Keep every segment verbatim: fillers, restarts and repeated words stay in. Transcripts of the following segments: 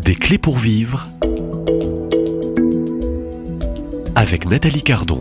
Des clés pour vivre avec Nathalie Cardon.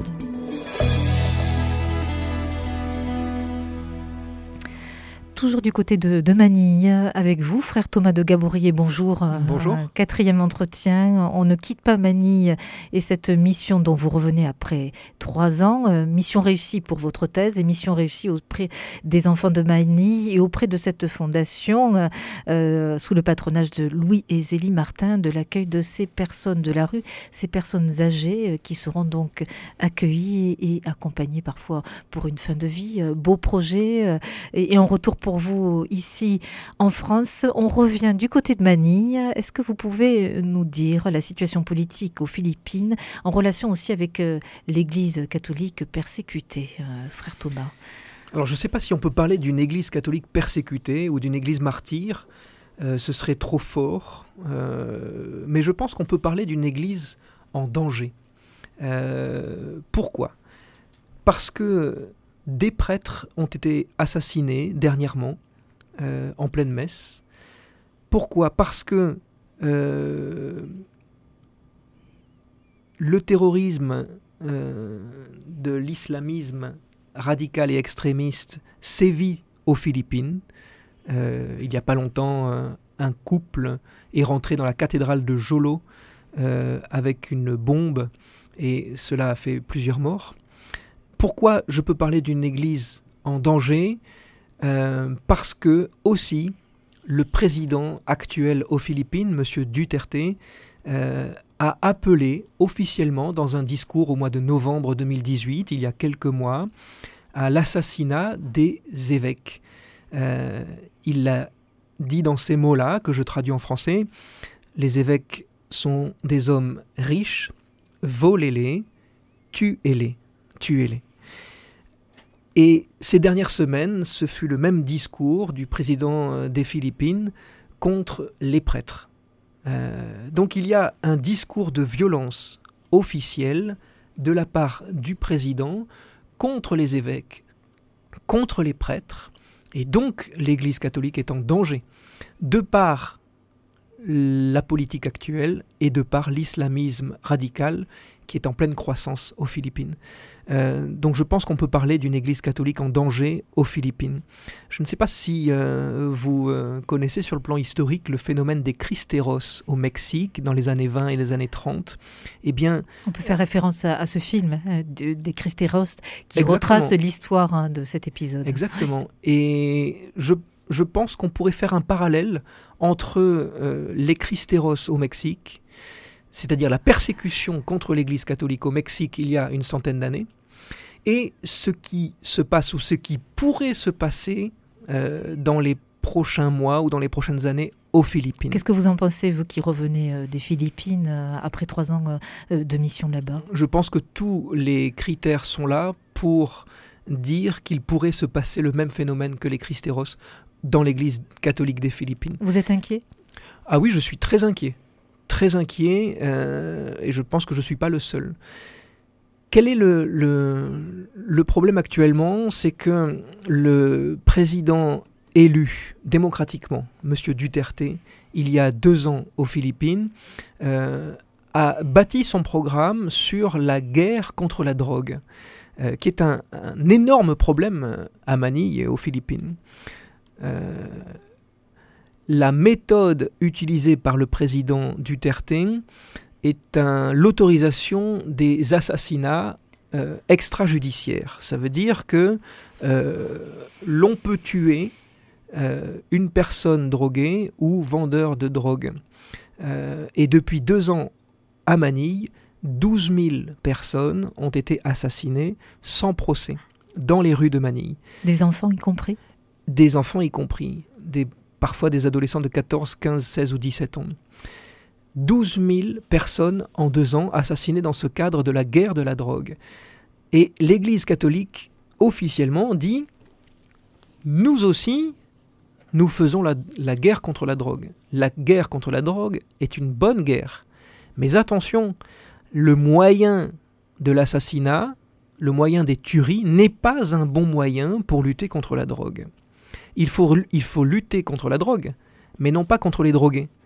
Toujours du côté de, de Manille, avec vous, frère Thomas de Gabourier, bonjour. Bonjour. Un quatrième entretien. On ne quitte pas Manille et cette mission dont vous revenez après trois ans. Euh, mission réussie pour votre thèse et mission réussie auprès des enfants de Manille et auprès de cette fondation, euh, sous le patronage de Louis et Zélie Martin, de l'accueil de ces personnes de la rue, ces personnes âgées euh, qui seront donc accueillies et, et accompagnées parfois pour une fin de vie. Euh, beau projet euh, et, et en retour pour pour vous ici en France. On revient du côté de Manille. Est-ce que vous pouvez nous dire la situation politique aux Philippines en relation aussi avec euh, l'Église catholique persécutée, euh, frère Thomas? Alors je ne sais pas si on peut parler d'une Église catholique persécutée ou d'une Église martyre. Euh, ce serait trop fort. Euh, mais je pense qu'on peut parler d'une Église en danger. Euh, pourquoi ? Parce que des prêtres ont été assassinés dernièrement, euh, en pleine messe. Pourquoi ? Parce que euh, le terrorisme euh, de l'islamisme radical et extrémiste sévit aux Philippines. Euh, il n'y a pas longtemps, euh, un couple est rentré dans la cathédrale de Jolo euh, avec une bombe et cela a fait plusieurs morts. Pourquoi je peux parler d'une église en danger ? euh, Parce que aussi le président actuel aux Philippines, M. Duterte, euh, a appelé officiellement dans un discours au mois de novembre deux mille dix-huit, il y a quelques mois, à l'assassinat des évêques. Euh, il l'a dit dans ces mots-là, que je traduis en français, les évêques sont des hommes riches, volez-les, tuez-les, tuez-les. Et ces dernières semaines, ce fut le même discours du président des Philippines contre les prêtres. Euh, donc il y a un discours de violence officielle de la part du président contre les évêques, contre les prêtres, et donc l'Église catholique est en danger, de par la politique actuelle et de par l'islamisme radical qui est en pleine croissance aux Philippines. Euh, donc je pense qu'on peut parler d'une église catholique en danger aux Philippines. Je ne sais pas si euh, vous euh, connaissez sur le plan historique le phénomène des Cristeros au Mexique dans les années vingt et les années trente. Eh bien, on peut faire référence à, à ce film euh, de, des Cristeros qui exactement. retrace l'histoire hein, de cet épisode. Exactement. Et je Je pense qu'on pourrait faire un parallèle entre euh, les Cristeros au Mexique, c'est-à-dire la persécution contre l'Église catholique au Mexique il y a une centaine d'années, et ce qui se passe ou ce qui pourrait se passer euh, dans les prochains mois ou dans les prochaines années aux Philippines. Qu'est-ce que vous en pensez, vous qui revenez euh, des Philippines euh, après trois ans euh, de mission là-bas ? Je pense que tous les critères sont là pour dire qu'il pourrait se passer le même phénomène que les Cristeros dans l'Église catholique des Philippines. Vous êtes inquiet ? Ah oui, je suis très inquiet. Très inquiet, euh, et je pense que je ne suis pas le seul. Quel est le, le, le problème actuellement ? C'est que le président élu démocratiquement, M. Duterte, il y a deux ans aux Philippines, euh, a bâti son programme sur la guerre contre la drogue, euh, qui est un, un énorme problème à Manille et aux Philippines. Euh, la méthode utilisée par le président Duterte est un, l'autorisation des assassinats euh, extrajudiciaires. Ça veut dire que euh, l'on peut tuer euh, une personne droguée ou vendeur de drogue. Euh, et depuis deux ans à Manille, douze mille personnes ont été assassinées sans procès dans les rues de Manille. Des enfants y compris ? Des enfants y compris, des, parfois des adolescents de quatorze, quinze, seize ou dix-sept ans. douze mille personnes en deux ans assassinées dans ce cadre de la guerre de la drogue. Et l'Église catholique, officiellement, dit « Nous aussi, nous faisons la, la guerre contre la drogue. La guerre contre la drogue est une bonne guerre. Mais attention, le moyen de l'assassinat, le moyen des tueries, n'est pas un bon moyen pour lutter contre la drogue. Il faut, il faut lutter contre la drogue, mais non pas contre les drogués.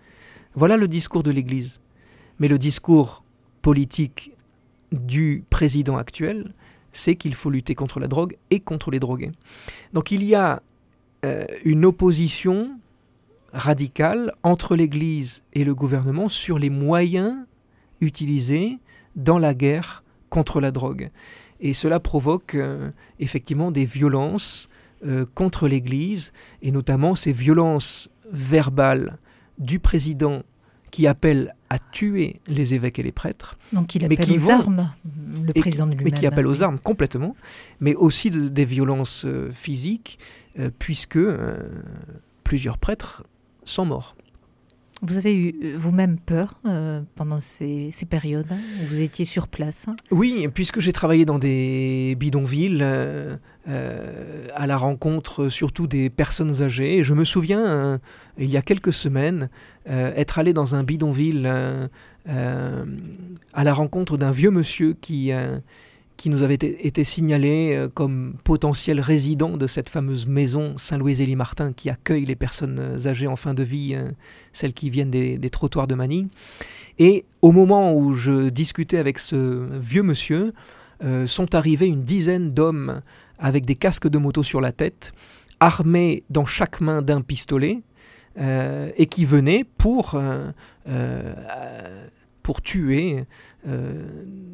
Voilà le discours de l'Église. Mais le discours politique du président actuel, c'est qu'il faut lutter contre la drogue et contre les drogués. Donc il y a euh, une opposition radicale entre l'Église et le gouvernement sur les moyens utilisés dans la guerre contre la drogue. Et cela provoque euh, effectivement des violences euh, contre l'Église, et notamment ces violences verbales du président qui appelle à tuer les évêques et les prêtres. Donc il appelle aux vont, armes, le président de lui-même. Mais qui appelle aux oui. armes complètement, mais aussi de, des violences euh, physiques, euh, puisque euh, plusieurs prêtres sont morts. Vous avez eu vous-même peur euh, pendant ces, ces périodes hein, où vous étiez sur place? Oui, puisque j'ai travaillé dans des bidonvilles euh, euh, à la rencontre surtout des personnes âgées. Et je me souviens, euh, il y a quelques semaines, euh, être allé dans un bidonville euh, euh, à la rencontre d'un vieux monsieur qui... Euh, qui nous avait été, été signalé euh, comme potentiel résident de cette fameuse maison Saint-Louis-Élie-Martin qui accueille les personnes âgées en fin de vie, euh, celles qui viennent des, des trottoirs de Manille. Et au moment où je discutais avec ce vieux monsieur, euh, sont arrivés une dizaine d'hommes avec des casques de moto sur la tête, armés dans chaque main d'un pistolet, euh, et qui venaient pour, euh, euh, pour tuer... Euh,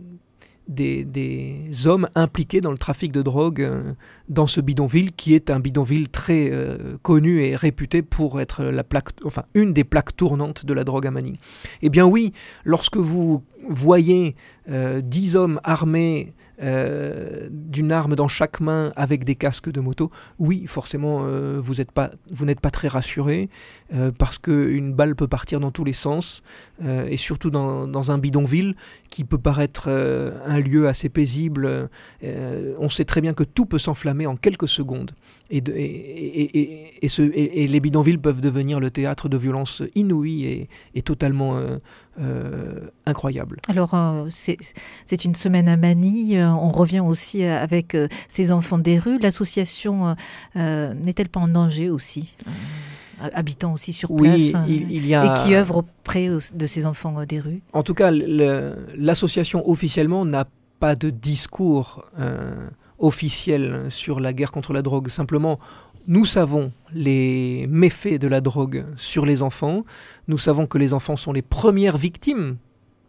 Des, des hommes impliqués dans le trafic de drogue euh, dans ce bidonville qui est un bidonville très euh, connu et réputé pour être la plaque, enfin, une des plaques tournantes de la drogue à Manille. Eh bien oui, lorsque vous voyez euh, dix hommes armés euh, d'une arme dans chaque main avec des casques de moto, oui, forcément, euh, vous n'êtes pas, vous n'êtes pas très rassuré euh, parce qu'une balle peut partir dans tous les sens euh, et surtout dans, dans un bidonville qui peut paraître euh, un lieu assez paisible. Euh, on sait très bien que tout peut s'enflammer en quelques secondes et, de, et, et, et, et, ce, et, et les bidonvilles peuvent devenir le théâtre de violences inouïes et, et totalement euh, euh, incroyables. Alors, euh, c'est, c'est une semaine à Manille. On revient aussi avec euh, ces enfants des rues. L'association euh, n'est-elle pas en danger aussi euh, habitant aussi sur place, oui, il, il y a... et qui œuvre auprès de ces enfants des rues? En tout cas, le, l'association officiellement n'a pas de discours euh, officiel sur la guerre contre la drogue. Simplement, nous savons les méfaits de la drogue sur les enfants. Nous savons que les enfants sont les premières victimes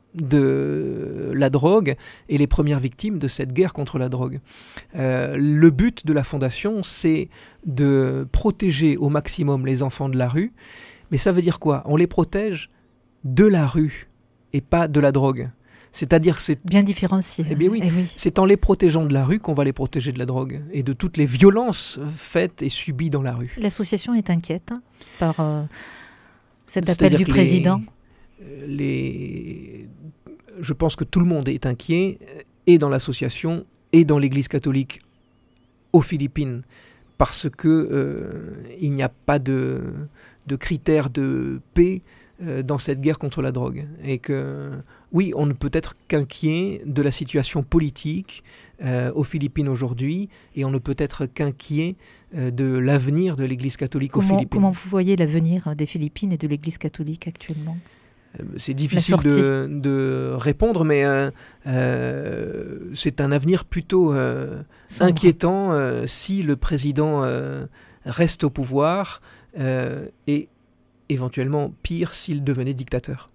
de la drogue et les premières victimes de cette guerre contre la drogue. Euh, le but de la Fondation, c'est de protéger au maximum les enfants de la rue. Mais ça veut dire quoi? On les protège de la rue et pas de la drogue. C'est-à-dire c'est bien différencié. Eh bien oui, eh oui. C'est en les protégeant de la rue qu'on va les protéger de la drogue et de toutes les violences faites et subies dans la rue. L'association est inquiète hein, par euh, cet appel du président. Les, les, je pense que tout le monde est inquiet, et dans l'association et dans l'Église catholique aux Philippines, parce que euh, il n'y a pas de, de critères de paix euh, dans cette guerre contre la drogue. Et que, oui, on ne peut être qu'inquiet de la situation politique euh, aux Philippines aujourd'hui, et on ne peut être qu'inquiet euh, de l'avenir de l'Église catholique comment, aux Philippines. Comment vous voyez l'avenir des Philippines et de l'Église catholique actuellement ? C'est difficile de, de répondre, mais euh, euh, c'est un avenir plutôt euh, inquiétant euh, si le président euh, reste au pouvoir euh, et éventuellement pire s'il devenait dictateur.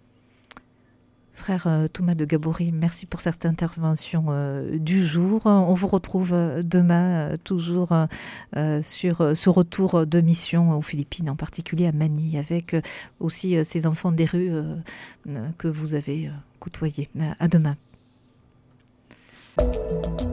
Frère euh, Thomas de Gabory, merci pour cette intervention euh, du jour. On vous retrouve demain, euh, toujours euh, sur euh, ce retour de mission aux Philippines, en particulier à Manille, avec euh, aussi euh, ces enfants des rues euh, euh, que vous avez euh, côtoyés. À demain.